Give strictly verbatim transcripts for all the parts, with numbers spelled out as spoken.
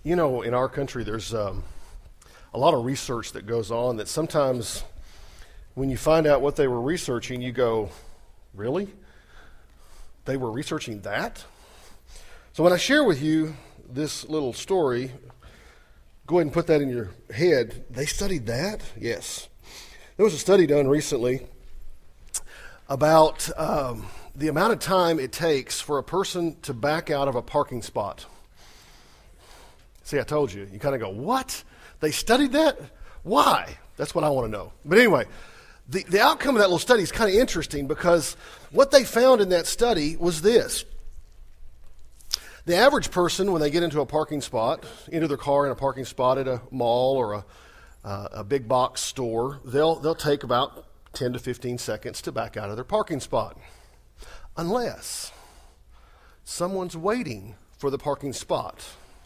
You know, in our country, there's um, a lot of research that goes on that sometimes when you find out what they were researching, you go, really? They were researching that? So when I share with you this little story, go ahead and put that in your head. They studied that? Yes. There was a study done recently about um, the amount of time it takes for a person to back out of a parking spot. See, I told you. You kind of go, what? They studied that? Why? That's what I want to know. But anyway, the, the outcome of that little study is kind of interesting because what they found in that study was this. The average person, when they get into a parking spot, into their car in a parking spot at a mall or a, uh, a big box store, they'll, they'll take about ten to fifteen seconds to back out of their parking spot. Unless someone's waiting for the parking spot.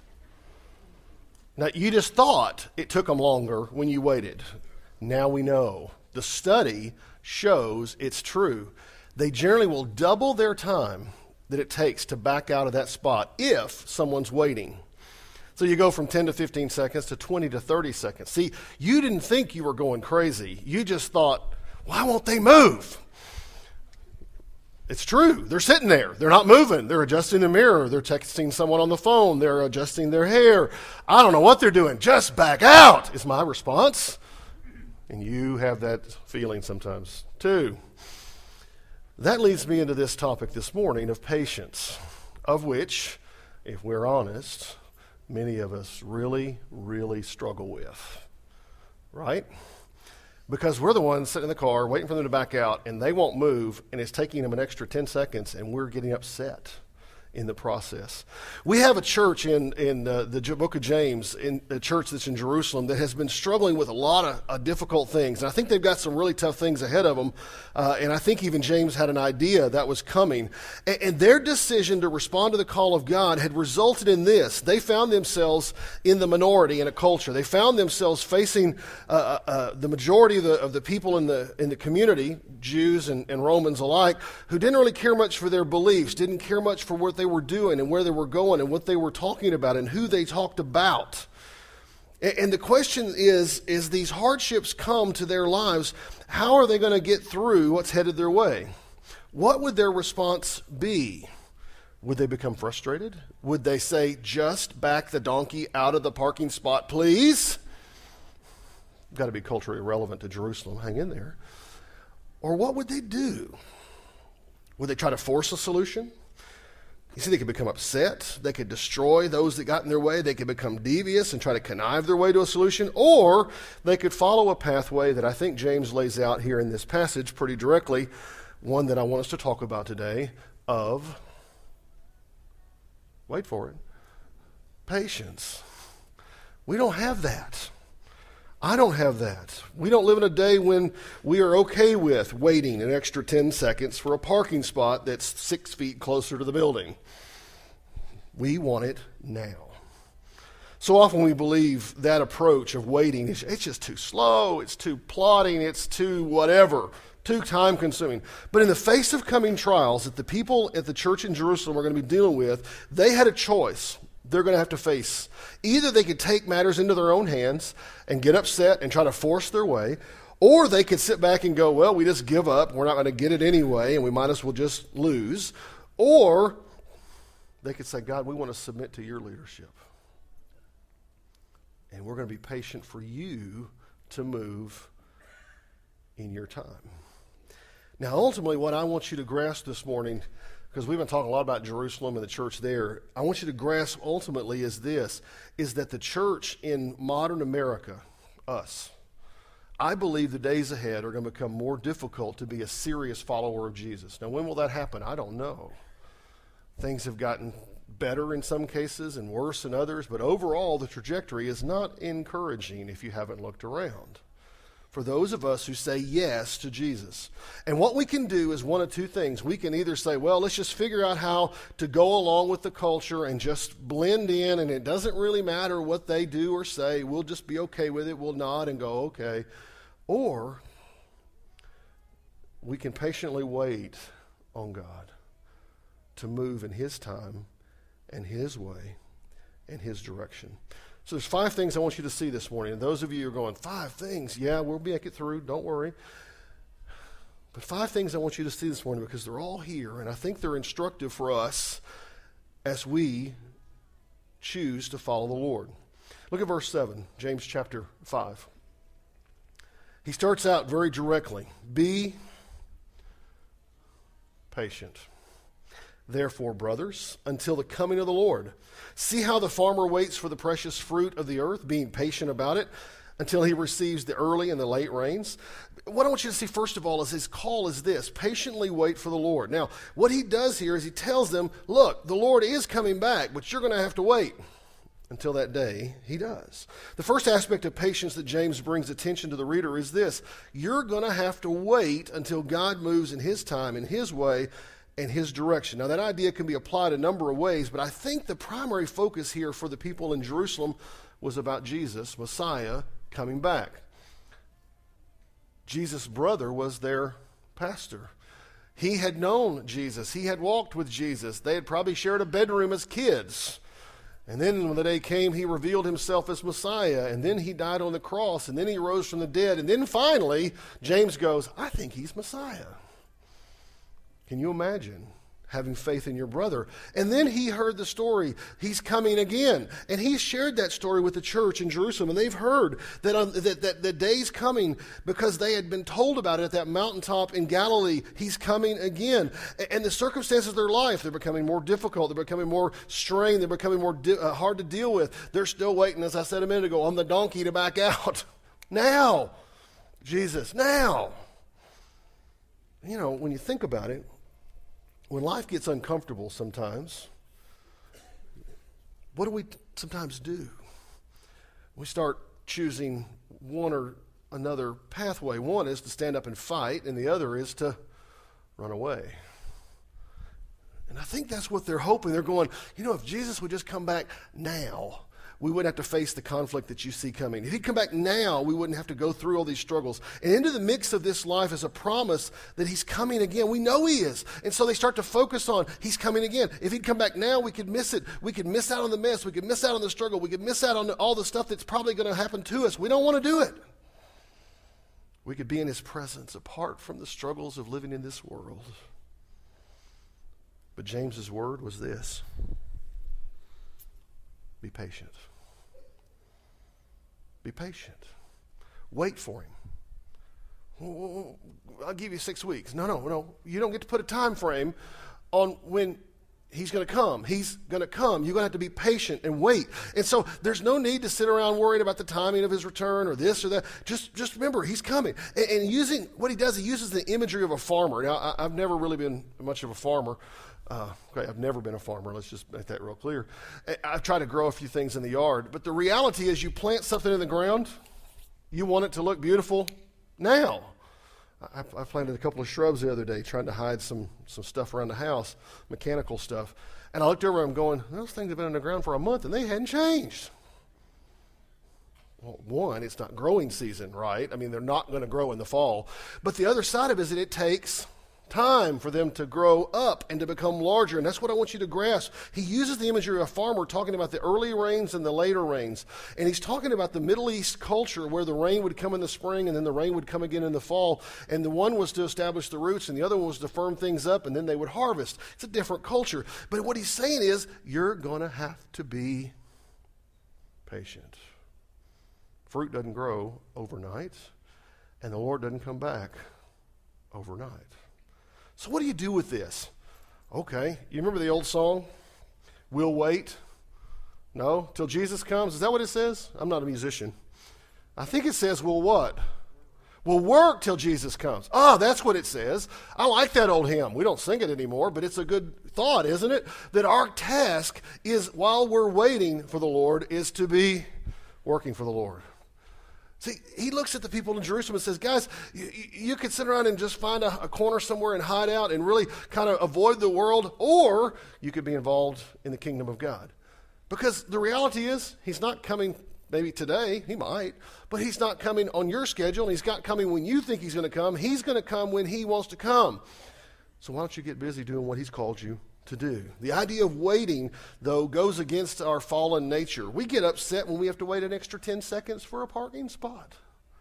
Now, you just thought it took them longer when you waited. Now we know. The study shows it's true. They generally will double their time that it takes to back out of that spot if someone's waiting. So you go from ten to fifteen seconds to twenty to thirty seconds. See, you didn't think you were going crazy. You just thought, why won't they move? It's true. They're sitting there. They're not moving. They're adjusting the mirror. They're texting someone on the phone. They're adjusting their hair. I don't know what they're doing. Just back out is my response. And you have that feeling sometimes too. That leads me into this topic this morning of patience, of which, if we're honest, many of us really, really struggle with. Right? Because we're the ones sitting in the car waiting for them to back out, and they won't move, and it's taking them an extra ten seconds, and we're getting upset in the process. We have a church in, in uh, the book of James, in a church that's in Jerusalem, that has been struggling with a lot of uh, difficult things. And I think they've got some really tough things ahead of them. Uh, and I think even James had an idea that was coming. And, and their decision to respond to the call of God had resulted in this. They found themselves in the minority in a culture. They found themselves facing uh, uh, the majority of the, of the people in the, in the community, Jews and, and Romans alike, who didn't really care much for their beliefs, didn't care much for what they were doing and where they were going and what they were talking about and who they talked about. And, and the question is, as these hardships come to their lives, how are they going to get through what's headed their way? What would their response be? Would they become frustrated? Would they say, just back the donkey out of the parking spot, please? Got to be culturally relevant to Jerusalem. Hang in there. Or what would they do? Would they try to force a solution? You see, they could become upset. They could destroy those that got in their way. They could become devious and try to connive their way to a solution. Or they could follow a pathway that I think James lays out here in this passage pretty directly, one that I want us to talk about today, of, wait for it, patience. We don't have that. I don't have that. We don't live in a day when we are okay with waiting an extra ten seconds for a parking spot that's six feet closer to the building. We want it now. So often we believe that approach of waiting, is it's just too slow, it's too plodding, it's too whatever, too time consuming. But in the face of coming trials that the people at the church in Jerusalem are going to be dealing with, they had a choice. They're going to have to face. Either they could take matters into their own hands and get upset and try to force their way, or they could sit back and go, well, we just give up. We're not going to get it anyway, and we might as well just lose. Or they could say, God, we want to submit to your leadership. And we're going to be patient for you to move in your time. Now, ultimately, what I want you to grasp this morning, because we've been talking a lot about Jerusalem and the church there, I want you to grasp ultimately is this, is that the church in modern America, us, I believe the days ahead are going to become more difficult to be a serious follower of Jesus. Now, when will that happen? I don't know. Things have gotten better in some cases and worse in others, but overall the trajectory is not encouraging if you haven't looked around. For those of us who say yes to Jesus. And what we can do is one of two things. We can either say, well, let's just figure out how to go along with the culture and just blend in, and it doesn't really matter what they do or say. We'll just be okay with it. We'll nod and go, okay. Or we can patiently wait on God to move in his time and his way and his direction. So there's five things I want you to see this morning. And those of you who are going, five things, yeah, we'll make it through, don't worry. But five things I want you to see this morning because they're all here, and I think they're instructive for us as we choose to follow the Lord. Look at verse seven, James chapter five. He starts out very directly. Be patient. Therefore, brothers, until the coming of the Lord. See how the farmer waits for the precious fruit of the earth, being patient about it, until he receives the early and the late rains. What I want you to see, first of all, is his call is this: patiently wait for the Lord. Now, what he does here is he tells them, look, the Lord is coming back, but you're going to have to wait until that day he does. The first aspect of patience that James brings attention to the reader is this: you're going to have to wait until God moves in his time, in his way, and his direction. Now, that idea can be applied a number of ways, but I think the primary focus here for the people in Jerusalem was about Jesus, Messiah, coming back. Jesus' brother was their pastor. He had known Jesus. He had walked with Jesus. They had probably shared a bedroom as kids. And then when the day came, he revealed himself as Messiah. And then he died on the cross. And then he rose from the dead. And then finally, James goes, I think he's Messiah. Can you imagine having faith in your brother? And then he heard the story. He's coming again. And he shared that story with the church in Jerusalem. And they've heard that, on, that, that the day's coming because they had been told about it at that mountaintop in Galilee. He's coming again. And the circumstances of their life, they're becoming more difficult. They're becoming more strained. They're becoming more di- uh, hard to deal with. They're still waiting, as I said a minute ago, on the donkey to back out. Now, Jesus, now. You know, when you think about it, when life gets uncomfortable sometimes, what do we sometimes do? We start choosing one or another pathway. One is to stand up and fight, and the other is to run away. And I think that's what they're hoping. They're going, you know, if Jesus would just come back now, we wouldn't have to face the conflict that you see coming. If he'd come back now, we wouldn't have to go through all these struggles. And into the mix of this life is a promise that he's coming again. We know he is. And so they start to focus on he's coming again. If he'd come back now, we could miss it. We could miss out on the mess. We could miss out on the struggle. We could miss out on all the stuff that's probably going to happen to us. We don't want to do it. We could be in his presence apart from the struggles of living in this world. But James's word was this: be patient. Be patient. Wait for him. I'll give you six weeks. No, no, no. You don't get to put a time frame on when he's going to come. He's going to come. You're going to have to be patient and wait. And so there's no need to sit around worried about the timing of his return or this or that. Just just remember, he's coming. And, and using what he does, he uses the imagery of a farmer. Now, I, I've never really been much of a farmer. Uh, okay, I've never been a farmer. Let's just make that real clear. I've tried to grow a few things in the yard, but the reality is you plant something in the ground, you want it to look beautiful now. I, I planted a couple of shrubs the other day trying to hide some, some stuff around the house, mechanical stuff. And I looked over and I'm going, those things have been in the ground for a month and they hadn't changed. Well, one, it's not growing season, right? I mean, they're not going to grow in the fall. But the other side of it is that it takes time for them to grow up and to become larger. And that's what I want you to grasp. He uses the imagery of a farmer talking about the early rains and the later rains. And he's talking about the Middle East culture where the rain would come in the spring and then the rain would come again in the fall. And the one was to establish the roots and the other one was to firm things up and then they would harvest. It's a different culture. But what he's saying is you're going to have to be patient. Fruit doesn't grow overnight and the Lord doesn't come back overnight. So what do you do with this? Okay, you remember the old song, We'll Wait? No? Till Jesus comes? Is that what it says? I'm not a musician. I think it says, we'll what? We'll work till Jesus comes. Oh, that's what it says. I like that old hymn. We don't sing it anymore, but it's a good thought, isn't it? That our task is, while we're waiting for the Lord, is to be working for the Lord. See, he looks at the people in Jerusalem and says, guys, you, you could sit around and just find a, a corner somewhere and hide out and really kind of avoid the world, or you could be involved in the kingdom of God. Because the reality is, he's not coming maybe today, he might, but he's not coming on your schedule, and he's not coming when you think he's going to come. He's going to come when he wants to come. So why don't you get busy doing what he's called you to do. The idea of waiting, though, goes against our fallen nature. We get upset when we have to wait an extra ten seconds for a parking spot.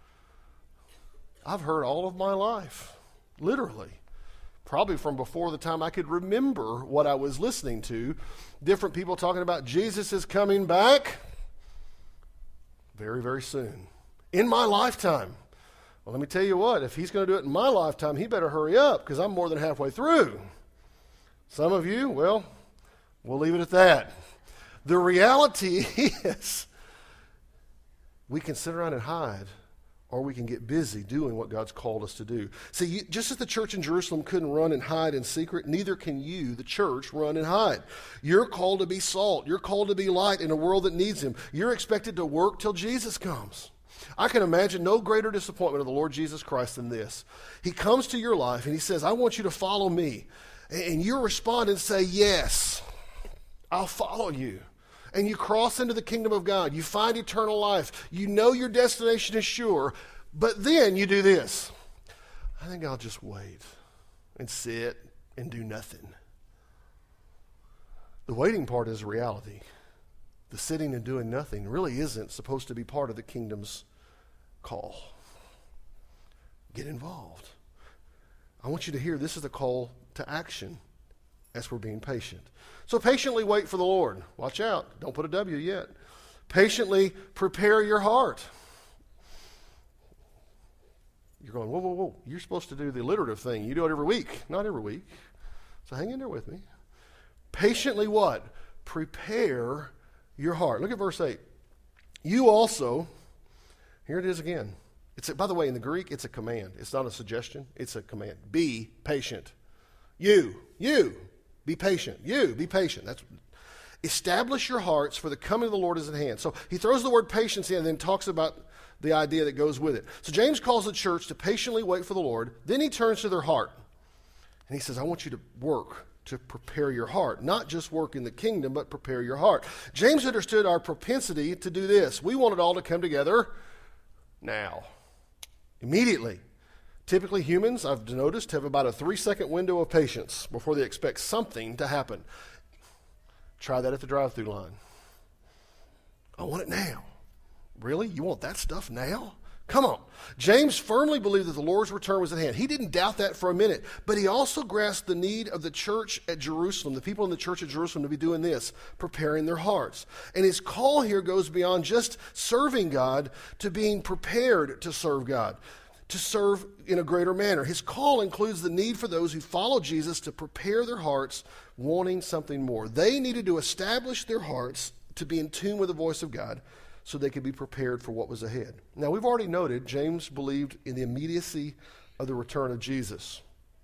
I've heard all of my life, literally, probably from before the time I could remember what I was listening to, different people talking about Jesus is coming back very, very soon. In my lifetime. Well, let me tell you what, if he's going to do it in my lifetime, he better hurry up because I'm more than halfway through. Some of you, well, we'll leave it at that. The reality is we can sit around and hide, or we can get busy doing what God's called us to do. See, you, just as the church in Jerusalem couldn't run and hide in secret, neither can you, the church, run and hide. You're called to be salt. You're called to be light in a world that needs him. You're expected to work till Jesus comes. I can imagine no greater disappointment of the Lord Jesus Christ than this. He comes to your life and he says, I want you to follow me. And you respond and say, yes, I'll follow you. And you cross into the kingdom of God. You find eternal life. You know your destination is sure. But then you do this. I think I'll just wait and sit and do nothing. The waiting part is reality. The sitting and doing nothing really isn't supposed to be part of the kingdom's call. Get involved. I want you to hear this is the call to action as we're being patient. So patiently wait for the Lord. Watch out. Don't put a W yet. Patiently prepare your heart. You're going, whoa, whoa, whoa. You're supposed to do the alliterative thing. You do it every week. Not every week. So hang in there with me. Patiently what? Prepare your heart. Look at verse eight. You also, here it is again. It's a, by the way, in the Greek, it's a command. It's not a suggestion. It's a command. Be patient. You, you, be patient. You, be patient. That's establish your hearts, for the coming of the Lord is at hand. So he throws the word patience in and then talks about the idea that goes with it. So James calls the church to patiently wait for the Lord. Then he turns to their heart. And he says, I want you to work to prepare your heart. Not just work in the kingdom, but prepare your heart. James understood our propensity to do this. We want it all to come together now. Immediately. Typically humans, I've noticed, have about a three-second window of patience before they expect something to happen. Try that at the drive-thru line. I want it now. Really? You want that stuff now? Come on. James firmly believed that the Lord's return was at hand. He didn't doubt that for a minute, but he also grasped the need of the church at Jerusalem, the people in the church at Jerusalem, to be doing this, preparing their hearts. And his call here goes beyond just serving God to being prepared to serve God, to serve in a greater manner. His call includes the need for those who follow Jesus to prepare their hearts, wanting something more. They needed to establish their hearts to be in tune with the voice of God, so they could be prepared for what was ahead. Now, we've already noted James believed in the immediacy of the return of Jesus.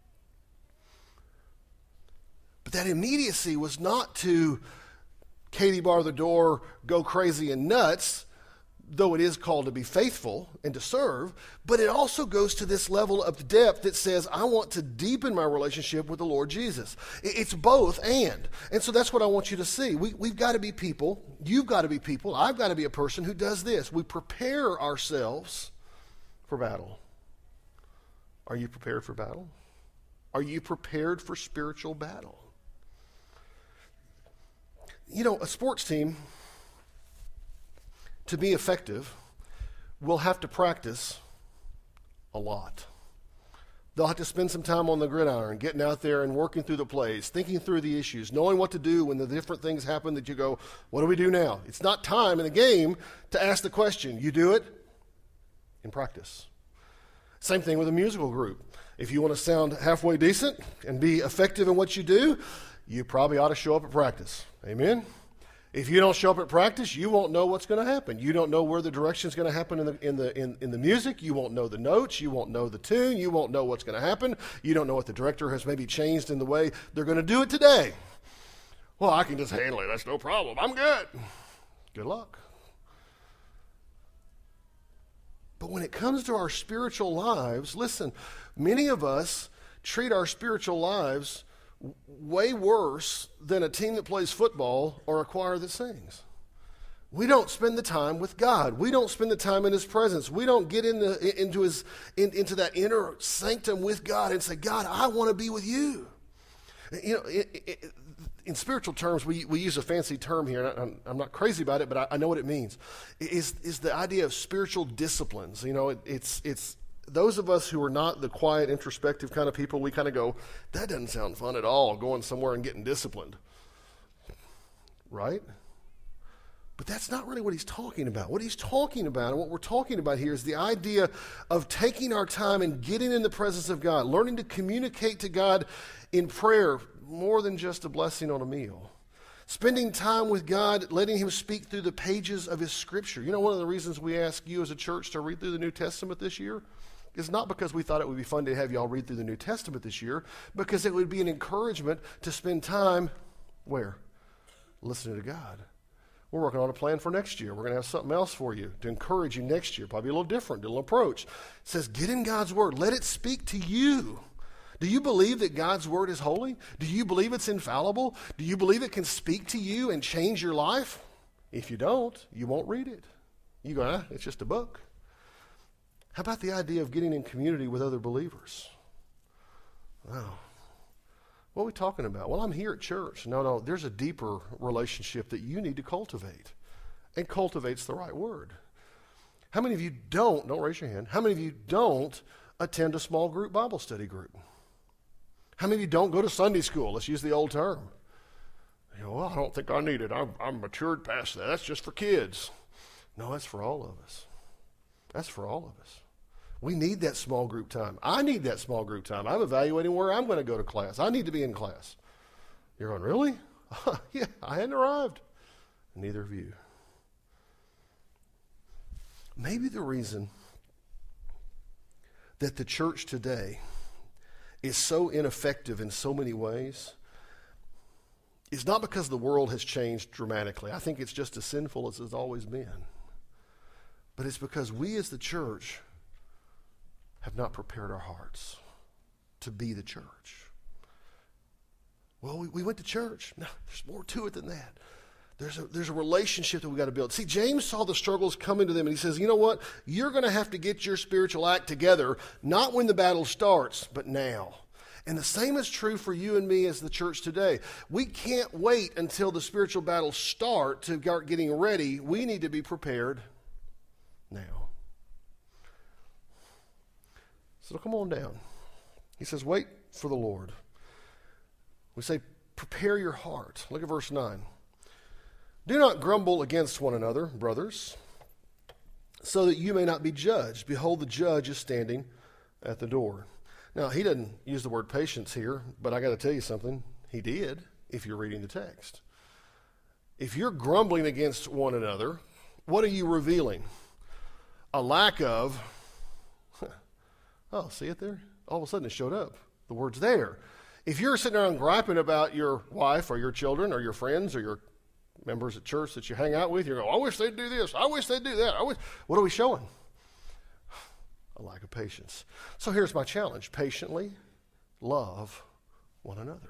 But that immediacy was not to Katie bar the door, go crazy and nuts, though it is called to be faithful and to serve, but it also goes to this level of depth that says, I want to deepen my relationship with the Lord Jesus. It's both and. And so that's what I want you to see. We, we've got to be people, you've got to be people, I've got to be a person who does this. We prepare ourselves for battle. Are you prepared for battle? Are you prepared for spiritual battle? You know, a sports team, to be effective, we'll have to practice a lot. They'll have to spend some time on the gridiron, getting out there and working through the plays, thinking through the issues, knowing what to do when the different things happen that you go, what do we do now? It's not time in the game to ask the question. You do it in practice. Same thing with a musical group. If you want to sound halfway decent and be effective in what you do, you probably ought to show up at practice. Amen? If you don't show up at practice, you won't know what's going to happen. You don't know where the direction is going to happen in the in the in, in the music. You won't know the notes. You won't know the tune. You won't know what's going to happen. You don't know what the director has maybe changed in the way they're going to do it today. Well, I can just handle it. That's no problem. I'm good. Good luck. But when it comes to our spiritual lives, listen, many of us treat our spiritual lives way worse than a team that plays football or a choir that sings. We don't spend the time with God. We don't spend the time in his presence. We don't get into, into, his, in, into that inner sanctum with God and say, God, I want to be with you. You know, it, it, in spiritual terms, we, we use a fancy term here, and I'm, I'm not crazy about it, but I, I know what it means, is, is the idea of spiritual disciplines. You know, it, it's, it's those of us who are not the quiet, introspective kind of people, we kind of go, that doesn't sound fun at all, going somewhere and getting disciplined. Right? But that's not really what he's talking about. What he's talking about, and what we're talking about here, is the idea of taking our time and getting in the presence of God, learning to communicate to God in prayer more than just a blessing on a meal. Spending time with God, letting him speak through the pages of his scripture. You know, one of the reasons we ask you as a church to read through the New Testament this year is not because we thought it would be fun to have you all read through the New Testament this year, because it would be an encouragement to spend time, where? Listening to God. We're working on a plan for next year. We're going to have something else for you to encourage you next year, probably a little different, a little approach. It says, get in God's word. Let it speak to you. Do you believe that God's word is holy? Do you believe it's infallible? Do you believe it can speak to you and change your life? If you don't, you won't read it. You go, ah, it's just a book. How about the idea of getting in community with other believers? Wow. What are we talking about? Well, I'm here at church. No, no, there's a deeper relationship that you need to cultivate. And cultivate's the right word. How many of you don't, don't raise your hand, how many of you don't attend a small group Bible study group? How many of you don't go to Sunday school? Let's use the old term. You know, well, I don't think I need it. I'm, I'm matured past that. That's just for kids. No, that's for all of us. That's for all of us. We need that small group time. I need that small group time. I'm evaluating where I'm going to go to class. I need to be in class. You're going, really? Yeah, I hadn't arrived. Neither of you. Maybe the reason that the church today is so ineffective in so many ways is not because the world has changed dramatically. I think it's just as sinful as it's always been. But it's because we as the church have not prepared our hearts to be the church. Well, we, we went to church. No, there's more to it than that. There's a, there's a relationship that we got to build. See, James saw the struggles coming to them, and he says, you know what? You're going to have to get your spiritual act together, not when the battle starts, but now. And the same is true for you and me as the church today. We can't wait until the spiritual battles start to start getting ready. We need to be prepared now. So come on down. He says, wait for the Lord. We say, prepare your heart. Look at verse nine. Do not grumble against one another, brothers, so that you may not be judged. Behold, the judge is standing at the door. Now, he doesn't use the word patience here, but I got to tell you something. He did, if you're reading the text. If you're grumbling against one another, what are you revealing? A lack of, oh, see it there? All of a sudden it showed up. The word's there. If you're sitting around griping about your wife or your children or your friends or your members at church that you hang out with, you go, I wish they'd do this. I wish they'd do that. I wish. What are we showing? A lack of patience. So here's my challenge. Patiently love one another.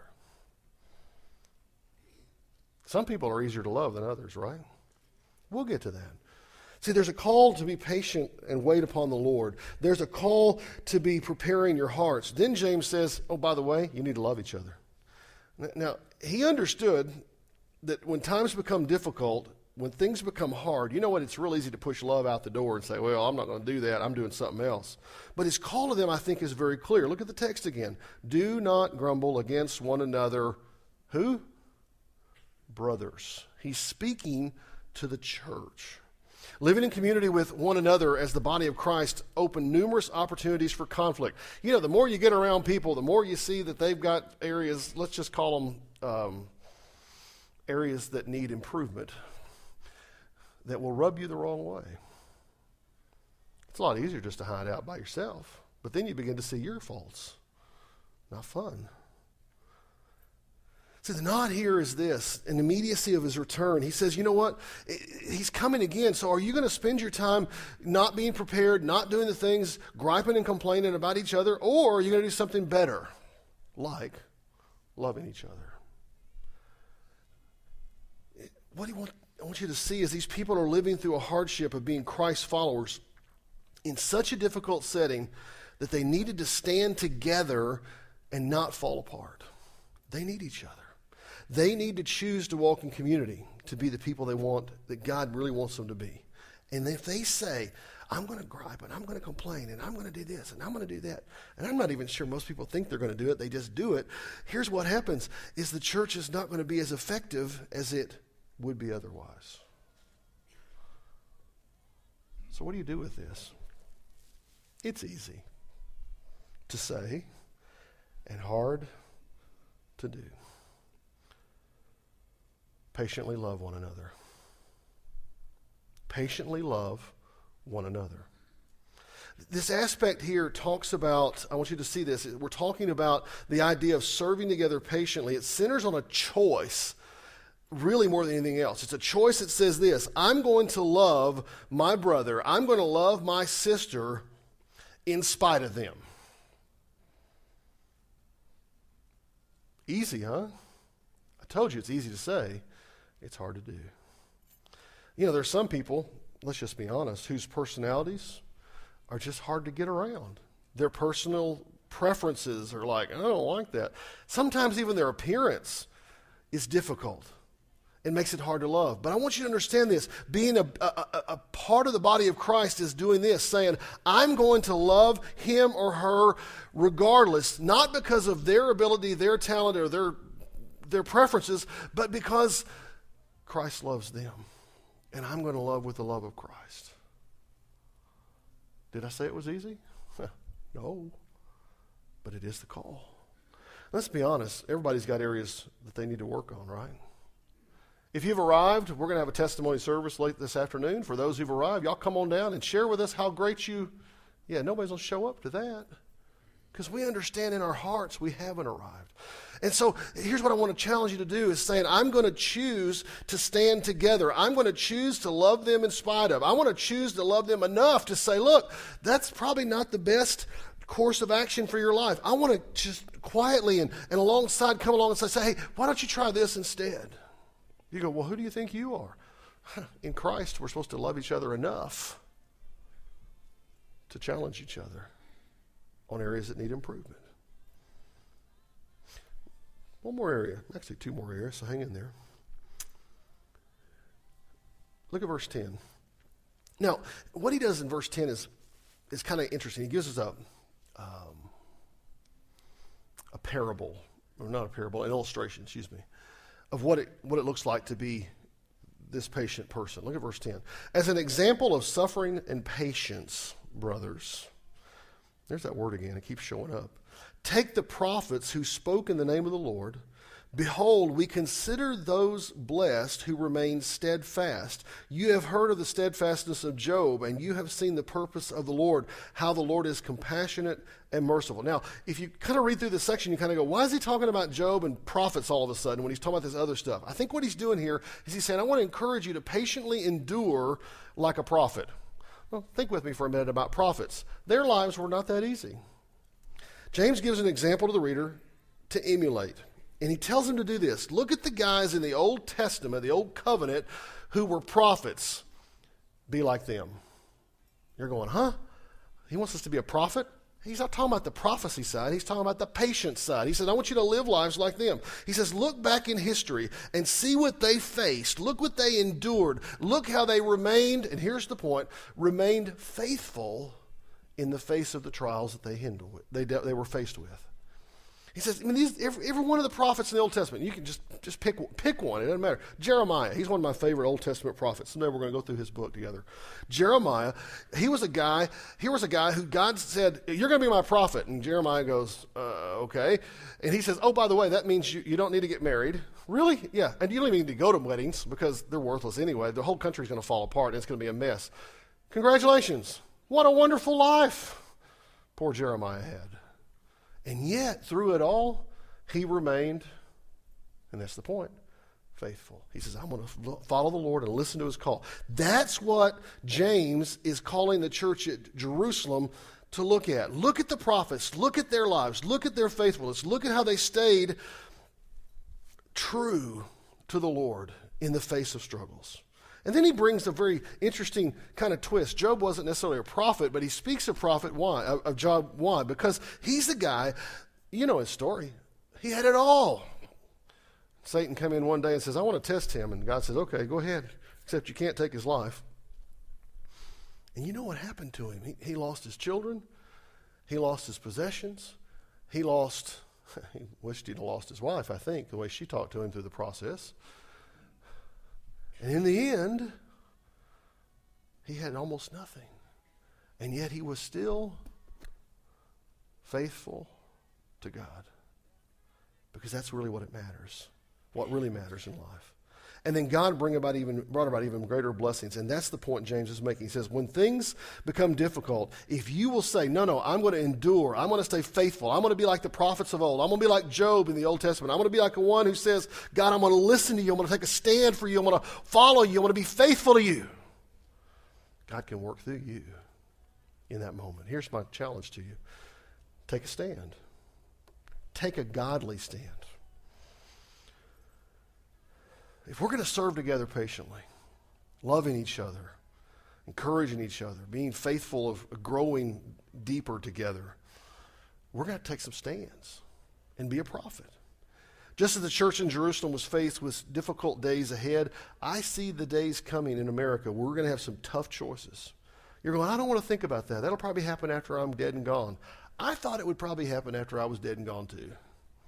Some people are easier to love than others, right? We'll get to that. See, there's a call to be patient and wait upon the Lord. There's a call to be preparing your hearts. Then James says, oh, by the way, you need to love each other. Now, he understood that when times become difficult, when things become hard, you know what? It's real easy to push love out the door and say, well, I'm not going to do that. I'm doing something else. But his call to them, I think, is very clear. Look at the text again. Do not grumble against one another. Who? Brothers. He's speaking to the church. Living in community with one another as the body of Christ open numerous opportunities for conflict. You know, the more you get around people, the more you see that they've got areas, let's just call them um, areas that need improvement, that will rub you the wrong way. It's a lot easier just to hide out by yourself, but then you begin to see your faults. Not fun. So the nod here is this, an immediacy of his return. He says, you know what? He's coming again. So are you going to spend your time not being prepared, not doing the things, griping and complaining about each other, or are you going to do something better, like loving each other? What do you want, I want you to see is these people are living through a hardship of being Christ followers in such a difficult setting that they needed to stand together and not fall apart. They need each other. They need to choose to walk in community to be the people they want, that God really wants them to be. And if they say, I'm going to gripe and I'm going to complain and I'm going to do this and I'm going to do that, and I'm not even sure most people think they're going to do it, they just do it, here's what happens, is the church is not going to be as effective as it would be otherwise. So what do you do with this? It's easy to say and hard to do. Patiently love one another. Patiently love one another. This aspect here talks about, I want you to see this, we're talking about the idea of serving together patiently. It centers on a choice, really more than anything else. It's a choice that says this: I'm going to love my brother, I'm going to love my sister in spite of them. Easy, huh? I told you it's easy to say. It's hard to do. You know, there's some people, let's just be honest, whose personalities are just hard to get around. Their personal preferences are like, I don't like that. Sometimes even their appearance is difficult. It makes it hard to love. But I want you to understand this. Being a, a, a part of the body of Christ is doing this, saying, I'm going to love him or her regardless, not because of their ability, their talent, or their, their preferences, but because Christ loves them. And I'm going to love with the love of Christ. Did I say it was easy? No. But it is the call. Let's be honest. Everybody's got areas that they need to work on, right? If you've arrived, we're going to have a testimony service late this afternoon. For those who've arrived, y'all come on down and share with us how great you... Yeah, nobody's going to show up to that. Because we understand in our hearts we haven't arrived. And so here's what I want to challenge you to do is saying, I'm going to choose to stand together. I'm going to choose to love them in spite of. I want to choose to love them enough to say, look, that's probably not the best course of action for your life. I want to just quietly and, and alongside come along and say, hey, why don't you try this instead? You go, well, who do you think you are? In Christ, we're supposed to love each other enough to challenge each other on areas that need improvement. One more area, actually two more areas, so hang in there. Look at verse ten. Now, what he does in verse ten is, is kind of interesting. He gives us a, um, a parable, or not a parable, an illustration, excuse me, of what it, what it looks like to be this patient person. Look at verse ten. As an example of suffering and patience, brothers, there's that word again. It keeps showing up. Take the prophets who spoke in the name of the Lord. Behold, we consider those blessed who remain steadfast. You have heard of the steadfastness of Job, and you have seen the purpose of the Lord, how the Lord is compassionate and merciful. Now, if you kind of read through this section, you kind of go, why is he talking about Job and prophets all of a sudden when he's talking about this other stuff? I think what he's doing here is he's saying, I want to encourage you to patiently endure like a prophet. Well, think with me for a minute about prophets. Their lives were not that easy. James gives an example to the reader to emulate. And he tells him to do this. Look at the guys in the Old Testament, the Old Covenant, who were prophets. Be like them. You're going, huh? He wants us to be a prophet? He's not talking about the prophecy side. He's talking about the patient side. He says, I want you to live lives like them. He says, look back in history and see what they faced. Look what they endured. Look how they remained, and here's the point, remained faithful in the face of the trials that they, handled, they, they were faced with. He says, I mean, these, every, every one of the prophets in the Old Testament, you can just, just pick, pick one. It doesn't matter. Jeremiah, he's one of my favorite Old Testament prophets. Someday we're going to go through his book together. Jeremiah, he was a guy, he was a guy who God said, you're going to be my prophet. And Jeremiah goes, uh, okay. And he says, oh, by the way, that means you, you don't need to get married. Really? Yeah. And you don't even need to go to weddings because they're worthless anyway. The whole country's going to fall apart and it's going to be a mess. Congratulations. What a wonderful life poor Jeremiah had. And yet, through it all, he remained, and that's the point, faithful. He says, I'm going to follow the Lord and listen to his call. That's what James is calling the church at Jerusalem to look at. Look at the prophets. Look at their lives. Look at their faithfulness. Look at how they stayed true to the Lord in the face of struggles. And then he brings a very interesting kind of twist. Job wasn't necessarily a prophet, but he speaks of prophet why, of Job why? Because he's the guy, you know his story. He had it all. Satan come in one day and says, I want to test him. And God says, okay, go ahead, except you can't take his life. And you know what happened to him? He, he lost his children. He lost his possessions. He lost, he wished he'd lost his wife, I think, the way she talked to him through the process. And in the end, he had almost nothing. And yet he was still faithful to God. Because that's really what it matters. What really matters in life. And then God bring about even, brought about even greater blessings. And that's the point James is making. He says, when things become difficult, if you will say, no, no, I'm going to endure. I'm going to stay faithful. I'm going to be like the prophets of old. I'm going to be like Job in the Old Testament. I'm going to be like the one who says, God, I'm going to listen to you. I'm going to take a stand for you. I'm going to follow you. I'm going to be faithful to you. God can work through you in that moment. Here's my challenge to you. Take a stand. Take a godly stand. If we're going to serve together patiently, loving each other, encouraging each other, being faithful of growing deeper together, we're going to take some stands and be a prophet. Just as the church in Jerusalem was faced with difficult days ahead, I see the days coming in America where we're going to have some tough choices. You're going, I don't want to think about that. That'll probably happen after I'm dead and gone. I thought it would probably happen after I was dead and gone too.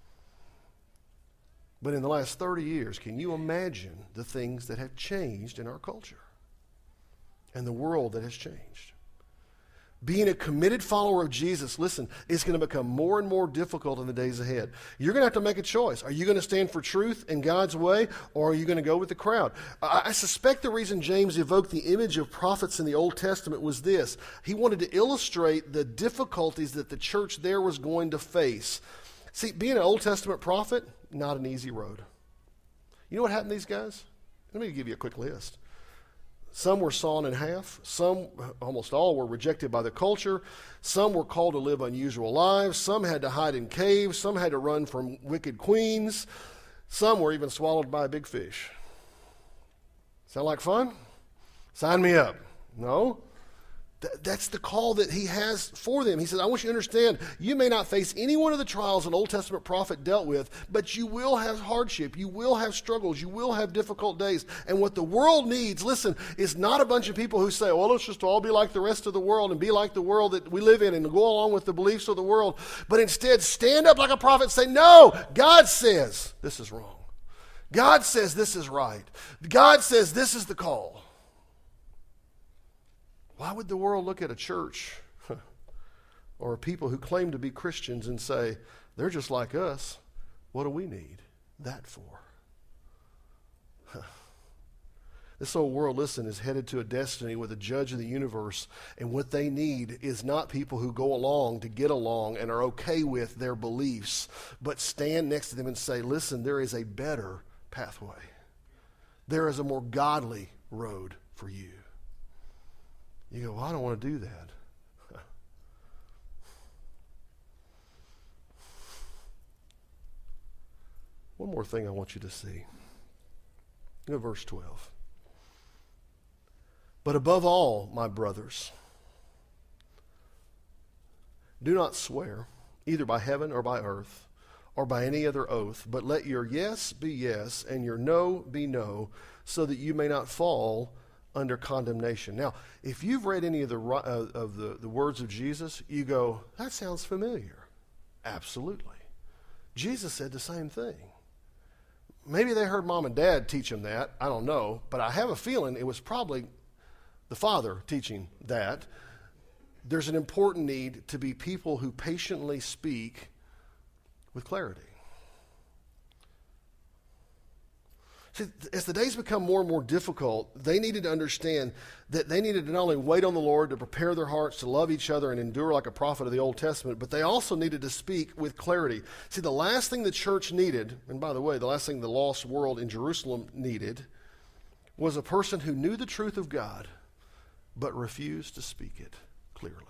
But in the last thirty years, can you imagine the things that have changed in our culture and the world that has changed? Being a committed follower of Jesus, listen, is going to become more and more difficult in the days ahead. You're going to have to make a choice. Are you going to stand for truth in God's way, or are you going to go with the crowd? I, I suspect the reason James evoked the image of prophets in the Old Testament was this. He wanted to illustrate the difficulties that the church there was going to face. See, being an Old Testament prophet, not an easy road. You know what happened to these guys? Let me give you a quick list. Some were sawn in half. Some, almost all, were rejected by the culture. Some were called to live unusual lives. Some had to hide in caves. Some had to run from wicked queens. Some were even swallowed by a big fish. Sound like fun? Sign me up. No? Th- that's the call that he has for them. He says, I want you to understand, you may not face any one of the trials an Old Testament prophet dealt with, but you will have hardship. You will have struggles. You will have difficult days. And what the world needs, listen, is not a bunch of people who say, well, let's just all be like the rest of the world and be like the world that we live in and go along with the beliefs of the world. But instead, stand up like a prophet and say, no, God says this is wrong. God says this is right. God says this is the call. Why would the world look at a church or people who claim to be Christians and say, they're just like us? What do we need that for? This whole world, listen, is headed to a destiny with a judge of the universe, and what they need is not people who go along to get along and are okay with their beliefs, but stand next to them and say, listen, there is a better pathway. There is a more godly road for you. You go, well, I don't want to do that. One more thing I want you to see. Look at verse twelve. But above all, my brothers, do not swear, either by heaven or by earth, or by any other oath, but let your yes be yes, and your no be no, so that you may not fall under condemnation. Now, if you've read any of the uh, of the, the words of Jesus, you go, that sounds familiar. Absolutely. Jesus said the same thing. Maybe they heard mom and dad teach them that. I don't know. But I have a feeling it was probably the Father teaching that. There's an important need to be people who patiently speak with clarity. See, as the days become more and more difficult, they needed to understand that they needed to not only wait on the Lord to prepare their hearts to love each other and endure like a prophet of the Old Testament, but they also needed to speak with clarity. See, the last thing the church needed, and by the way, the last thing the lost world in Jerusalem needed, was a person who knew the truth of God, but refused to speak it clearly.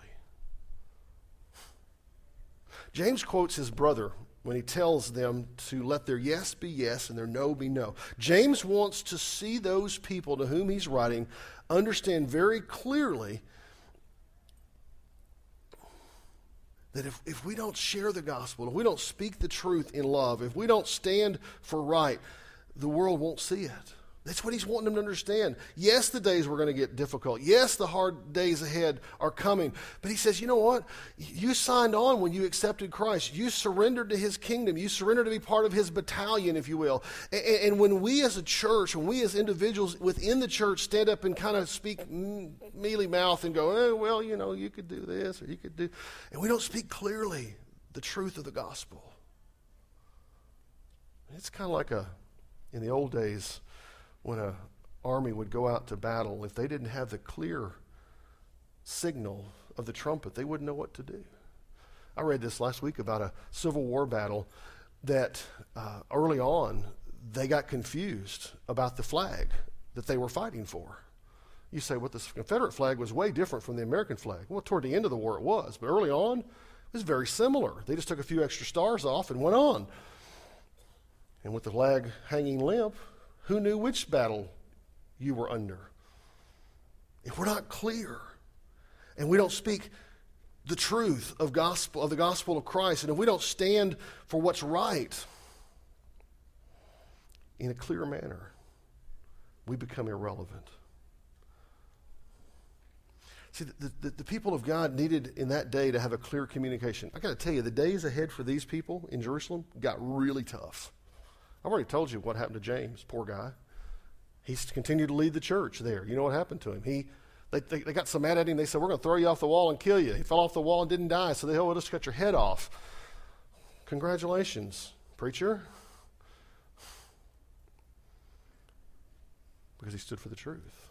James quotes his brother when he tells them to let their yes be yes and their no be no. James wants to see those people to whom he's writing understand very clearly that if, if we don't share the gospel, if we don't speak the truth in love, if we don't stand for right, the world won't see it. That's what he's wanting them to understand. Yes, the days were going to get difficult. Yes, the hard days ahead are coming. But he says, you know what? You signed on when you accepted Christ. You surrendered to his kingdom. You surrendered to be part of his battalion, if you will. And, and when we as a church, when we as individuals within the church stand up and kind of speak mealy mouth and go, oh, well, you know, you could do this or you could do, and we don't speak clearly the truth of the gospel. It's kind of like a, in the old days, when an army would go out to battle, if they didn't have the clear signal of the trumpet, they wouldn't know what to do. I read this last week about a Civil War battle that uh, early on they got confused about the flag that they were fighting for. You say, well, the Confederate flag was way different from the American flag. Well, toward the end of the war it was, but early on it was very similar. They just took a few extra stars off and went on. And with the flag hanging limp, who knew which battle you were under? If we're not clear and we don't speak the truth of gospel of the gospel of Christ, and if we don't stand for what's right in a clear manner, we become irrelevant. See, the, the, the people of God needed in that day to have a clear communication. I got to tell you, the days ahead for these people in Jerusalem got really tough. I've already told you what happened to James, poor guy. He's continued to lead the church there. You know what happened to him? He, they, they, they got so mad at him, they said, we're going to throw you off the wall and kill you. He fell off the wall and didn't die, so they, oh, we'll just cut your head off. Congratulations, preacher. Because he stood for the truth.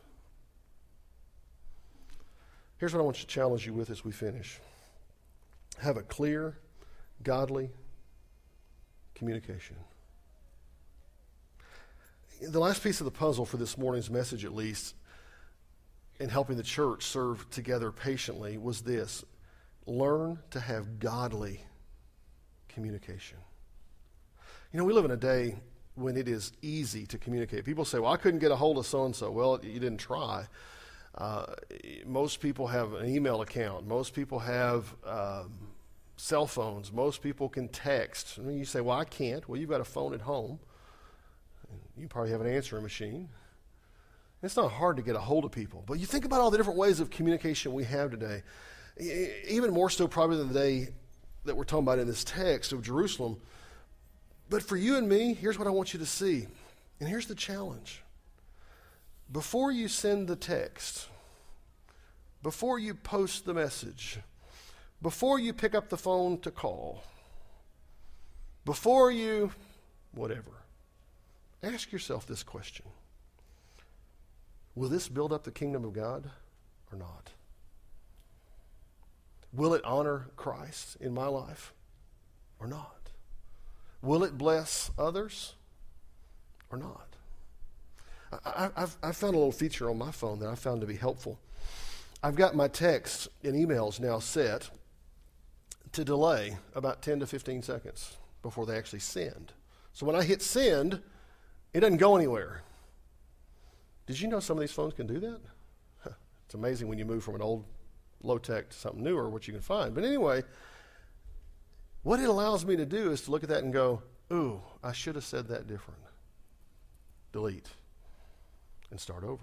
Here's what I want to challenge you with as we finish. Have a clear, godly communication. The last piece of the puzzle for this morning's message, at least, in helping the church serve together patiently, was this: learn to have godly communication. You know, we live in a day when it is easy to communicate. People say, well, I couldn't get a hold of so-and-so. Well, you didn't try. Uh, most people have an email account. Most people have um, cell phones. Most people can text. I mean, you say, well, I can't. Well, you've got a phone at home. You probably have an answering machine. It's not hard to get a hold of people. But you think about all the different ways of communication we have today. Even more so probably than the day that we're talking about in this text of Jerusalem. But for you and me, here's what I want you to see. And here's the challenge. Before you send the text, before you post the message, before you pick up the phone to call, before you, whatever, ask yourself this question: will this build up the kingdom of God or not? Will it honor Christ in my life or not? Will it bless others or not? I, I've, I've found a little feature on my phone that I found to be helpful. I've got my texts and emails now set to delay about ten to fifteen seconds before they actually send. So when I hit send, it doesn't go anywhere. Did you know some of these phones can do that? Huh. It's amazing when you move from an old low-tech to something newer, what you can find. But anyway, what it allows me to do is to look at that and go, ooh, I should have said that different. Delete. And start over.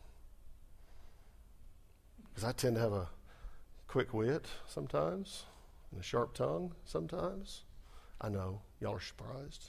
Because I tend to have a quick wit sometimes and a sharp tongue sometimes. I know. Y'all are surprised.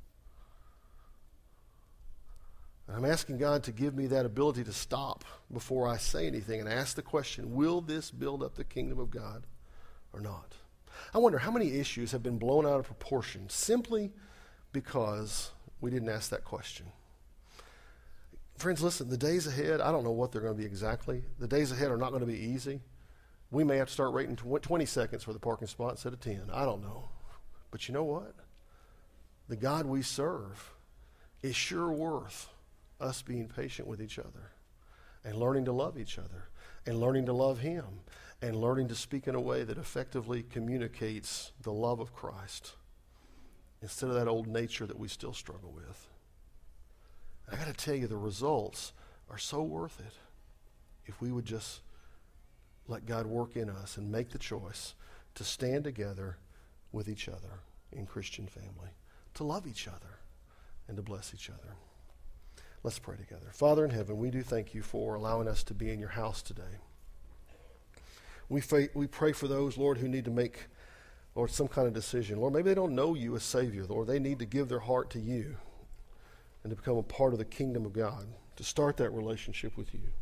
And I'm asking God to give me that ability to stop before I say anything and ask the question, will this build up the kingdom of God or not? I wonder how many issues have been blown out of proportion simply because we didn't ask that question. Friends, listen, the days ahead, I don't know what they're going to be exactly. The days ahead are not going to be easy. We may have to start rating twenty seconds for the parking spot instead of ten. I don't know. But you know what? The God we serve is sure worth us being patient with each other and learning to love each other and learning to love Him and learning to speak in a way that effectively communicates the love of Christ instead of that old nature that we still struggle with. I got to tell you, the results are so worth it if we would just let God work in us and make the choice to stand together with each other in Christian family, to love each other and to bless each other. Let's pray together. Father in heaven, we do thank you for allowing us to be in your house today. We pray, we pray for those, Lord, who need to make, Lord, some kind of decision. Lord, maybe they don't know you as Savior, Lord. They need to give their heart to you and to become a part of the kingdom of God, to start that relationship with you.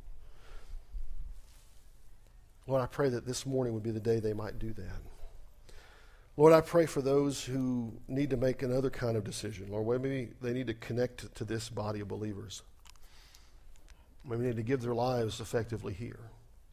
Lord, I pray that this morning would be the day they might do that. Lord, I pray for those who need to make another kind of decision. Lord, maybe they need to connect to this body of believers. Maybe they need to give their lives effectively here.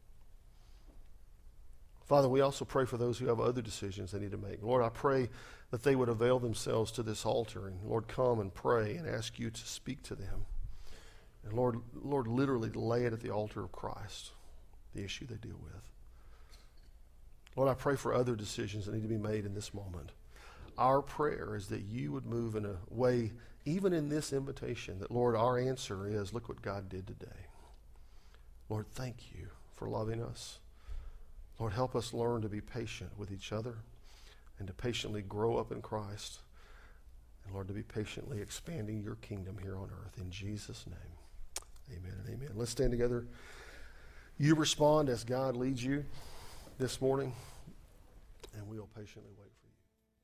Father, we also pray for those who have other decisions they need to make. Lord, I pray that they would avail themselves to this altar and, Lord, come and pray and ask you to speak to them. And, Lord, Lord, literally lay it at the altar of Christ, the issue they deal with. Lord, I pray for other decisions that need to be made in this moment. Our prayer is that you would move in a way, even in this invitation, that, Lord, our answer is, look what God did today. Lord, thank you for loving us. Lord, help us learn to be patient with each other and to patiently grow up in Christ. And, Lord, to be patiently expanding your kingdom here on earth. In Jesus' name, amen and amen. Let's stand together. You respond as God leads you this morning, and we'll patiently wait for you.